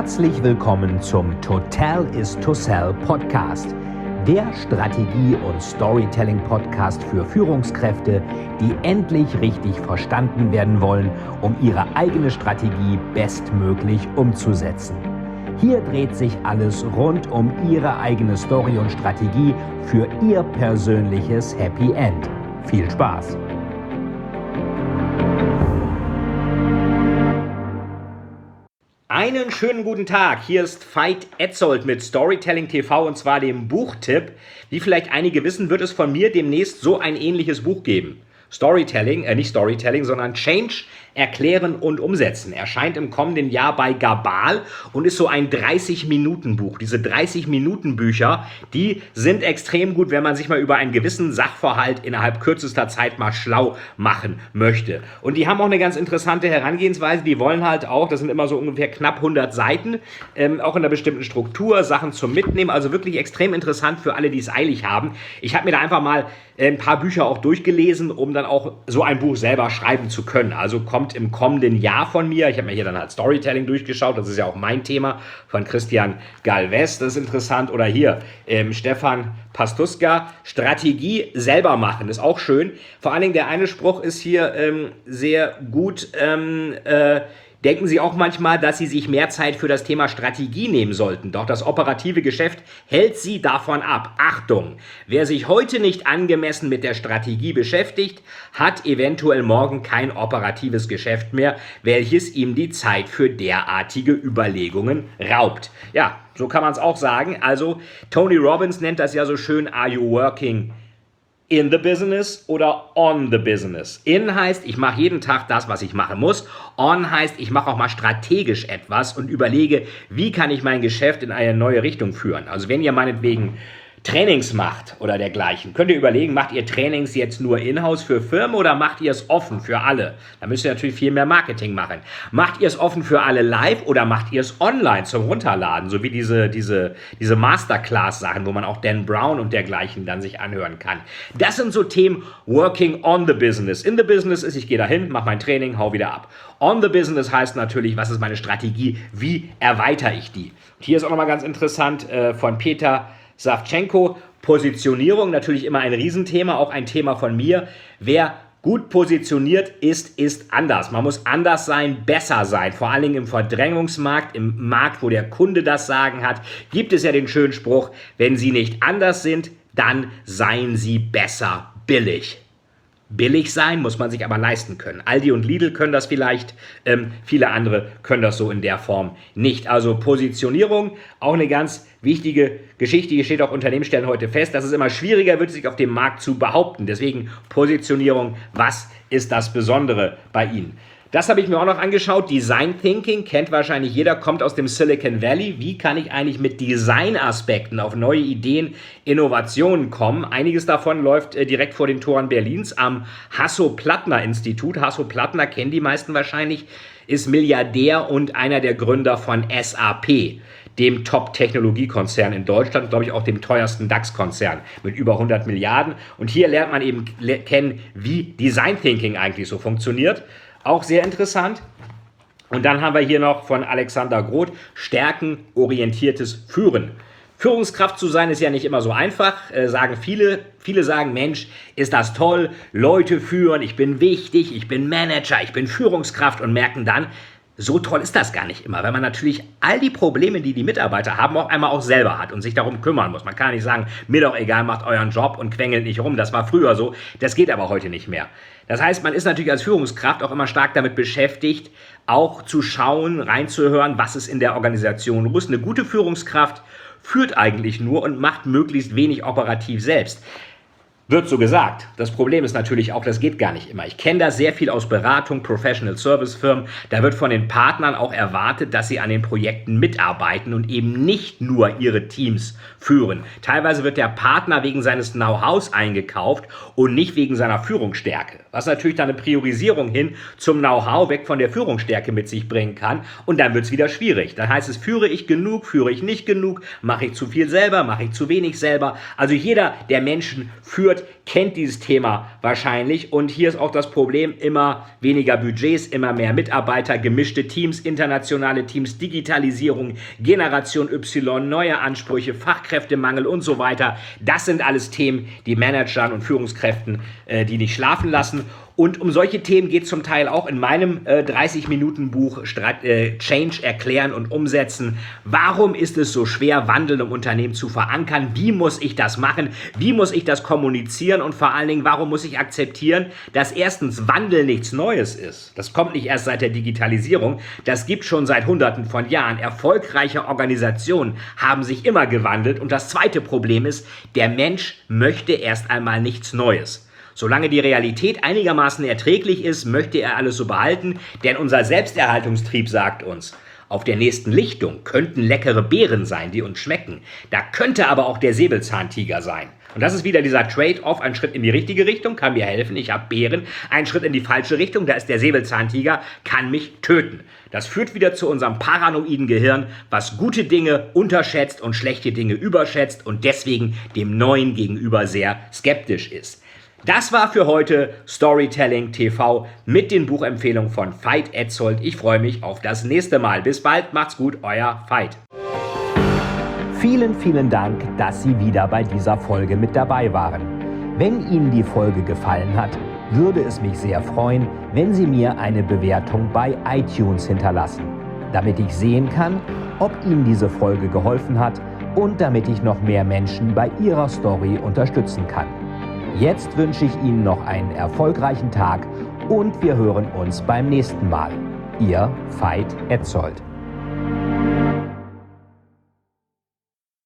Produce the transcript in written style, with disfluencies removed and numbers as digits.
Herzlich willkommen zum Total is to Sell Podcast, der Strategie- und Storytelling-Podcast für Führungskräfte, die endlich richtig verstanden werden wollen, um ihre eigene Strategie bestmöglich umzusetzen. Hier dreht sich alles rund um Ihre eigene Story und Strategie für Ihr persönliches Happy End. Viel Spaß! Einen schönen guten Tag, hier ist Veit Etzold mit Storytelling TV und zwar dem Buchtipp. Wie vielleicht einige wissen, wird es von mir demnächst so ein ähnliches Buch geben. Nicht Storytelling, sondern Change, Erklären und Umsetzen. Erscheint im kommenden Jahr bei Gabal und ist so ein 30-Minuten-Buch. Diese 30-Minuten-Bücher, die sind extrem gut, wenn man sich mal über einen gewissen Sachverhalt innerhalb kürzester Zeit mal schlau machen möchte. Und die haben auch eine ganz interessante Herangehensweise. Die wollen halt auch, das sind immer so ungefähr knapp 100 Seiten, auch in einer bestimmten Struktur, Sachen zum Mitnehmen. Also wirklich extrem interessant für alle, die es eilig haben. Ich habe mir da einfach mal ein paar Bücher auch durchgelesen, um dann auch so ein Buch selber schreiben zu können. Also kommt im kommenden Jahr von mir. Ich habe mir hier dann halt Storytelling durchgeschaut. Das ist ja auch mein Thema von Christian Galvez. Das ist interessant. Oder hier Stefan Pastuska. Strategie selber machen. Das ist auch schön. Vor allen Dingen der eine Spruch ist hier sehr gut. Denken Sie auch manchmal, dass Sie sich mehr Zeit für das Thema Strategie nehmen sollten. Doch das operative Geschäft hält Sie davon ab. Achtung! Wer sich heute nicht angemessen mit der Strategie beschäftigt, hat eventuell morgen kein operatives Geschäft mehr, welches ihm die Zeit für derartige Überlegungen raubt. Ja, so kann man es auch sagen. Also Tony Robbins nennt das ja so schön, are you working in the business oder on the business? In heißt, ich mache jeden Tag das, was ich machen muss. On heißt, ich mache auch mal strategisch etwas und überlege, wie kann ich mein Geschäft in eine neue Richtung führen. Also wenn ihr meinetwegen Trainings macht oder dergleichen, könnt ihr überlegen, macht ihr Trainings jetzt nur in-house für Firmen oder macht ihr es offen für alle? Da müsst ihr natürlich viel mehr Marketing machen. Macht ihr es offen für alle live oder macht ihr es online zum Runterladen? So wie diese Masterclass-Sachen, wo man auch Dan Brown und dergleichen dann sich anhören kann. Das sind so Themen working on the business. In the business ist, ich gehe dahin, mache mein Training, hau wieder ab. On the business heißt natürlich, was ist meine Strategie? Wie erweitere ich die? Und hier ist auch nochmal ganz interessant von Peter Savchenko, Positionierung, natürlich immer ein Riesenthema, auch ein Thema von mir. Wer gut positioniert ist, ist anders. Man muss anders sein, besser sein. Vor allen Dingen im Verdrängungsmarkt, im Markt, wo der Kunde das Sagen hat, gibt es ja den schönen Spruch, wenn Sie nicht anders sind, dann seien Sie besser billig. Billig sein muss man sich aber leisten können. Aldi und Lidl können das vielleicht, viele andere können das so in der Form nicht. Also Positionierung, auch eine ganz wichtige Geschichte. Hier steht auch, Unternehmen stellen heute fest, dass es immer schwieriger wird, sich auf dem Markt zu behaupten. Deswegen Positionierung, was ist das Besondere bei Ihnen? Das habe ich mir auch noch angeschaut. Design Thinking kennt wahrscheinlich jeder, kommt aus dem Silicon Valley. Wie kann ich eigentlich mit Designaspekten auf neue Ideen, Innovationen kommen? Einiges davon läuft direkt vor den Toren Berlins am Hasso-Plattner-Institut. Hasso-Plattner kennen die meisten wahrscheinlich, ist Milliardär und einer der Gründer von SAP, dem Top-Technologiekonzern in Deutschland, glaube ich auch dem teuersten DAX-Konzern mit über 100 Milliarden. Und hier lernt man eben kennen, wie Design Thinking eigentlich so funktioniert. Auch sehr interessant. Und dann haben wir hier noch von Alexander Groth, stärkenorientiertes Führen. Führungskraft zu sein ist ja nicht immer so einfach, sagen viele. Viele sagen, Mensch, ist das toll, Leute führen, ich bin wichtig, ich bin Manager, ich bin Führungskraft und merken dann, so toll ist das gar nicht immer, weil man natürlich all die Probleme, die die Mitarbeiter haben, auch einmal auch selber hat und sich darum kümmern muss. Man kann nicht sagen, mir doch egal, macht euren Job und quengelt nicht rum. Das war früher so, das geht aber heute nicht mehr. Das heißt, man ist natürlich als Führungskraft auch immer stark damit beschäftigt, auch zu schauen, reinzuhören, was ist in der Organisation los. Eine gute Führungskraft führt eigentlich nur und macht möglichst wenig operativ selbst. Wird so gesagt. Das Problem ist natürlich auch, das geht gar nicht immer. Ich kenne das sehr viel aus Beratung, Professional Service Firmen. Da wird von den Partnern auch erwartet, dass sie an den Projekten mitarbeiten und eben nicht nur ihre Teams führen. Teilweise wird der Partner wegen seines Know-hows eingekauft und nicht wegen seiner Führungsstärke. Was natürlich dann eine Priorisierung hin zum Know-how weg von der Führungsstärke mit sich bringen kann. Und dann wird es wieder schwierig. Dann heißt es, führe ich genug, führe ich nicht genug, mache ich zu viel selber, mache ich zu wenig selber. Also jeder der Menschen führt führt, kennt dieses Thema wahrscheinlich. Und hier ist auch das Problem, immer weniger Budgets, immer mehr Mitarbeiter, gemischte Teams, internationale Teams, Digitalisierung, Generation Y, neue Ansprüche, Fachkräftemangel und so weiter. Das sind alles Themen, die Managern und Führungskräften, die nicht schlafen lassen. Und um solche Themen geht es zum Teil auch in meinem 30-Minuten-Buch Change erklären und umsetzen. Warum ist es so schwer, Wandel im Unternehmen zu verankern? Wie muss ich das machen? Wie muss ich das kommunizieren? Und vor allen Dingen, warum muss ich akzeptieren, dass erstens Wandel nichts Neues ist? Das kommt nicht erst seit der Digitalisierung. Das gibt schon seit Hunderten von Jahren. Erfolgreiche Organisationen haben sich immer gewandelt. Und das zweite Problem ist, der Mensch möchte erst einmal nichts Neues. Solange die Realität einigermaßen erträglich ist, möchte er alles so behalten, denn unser Selbsterhaltungstrieb sagt uns, auf der nächsten Lichtung könnten leckere Beeren sein, die uns schmecken. Da könnte aber auch der Säbelzahntiger sein. Und das ist wieder dieser Trade-off, ein Schritt in die richtige Richtung, kann mir helfen, ich habe Beeren, ein Schritt in die falsche Richtung, da ist der Säbelzahntiger, kann mich töten. Das führt wieder zu unserem paranoiden Gehirn, was gute Dinge unterschätzt und schlechte Dinge überschätzt und deswegen dem Neuen gegenüber sehr skeptisch ist. Das war für heute Storytelling TV mit den Buchempfehlungen von Veit Etzold. Ich freue mich auf das nächste Mal. Bis bald, macht's gut, euer Veit. Vielen, vielen Dank, dass Sie wieder bei dieser Folge mit dabei waren. Wenn Ihnen die Folge gefallen hat, würde es mich sehr freuen, wenn Sie mir eine Bewertung bei iTunes hinterlassen, damit ich sehen kann, ob Ihnen diese Folge geholfen hat und damit ich noch mehr Menschen bei ihrer Story unterstützen kann. Jetzt wünsche ich Ihnen noch einen erfolgreichen Tag und wir hören uns beim nächsten Mal. Ihr Veit Etzold.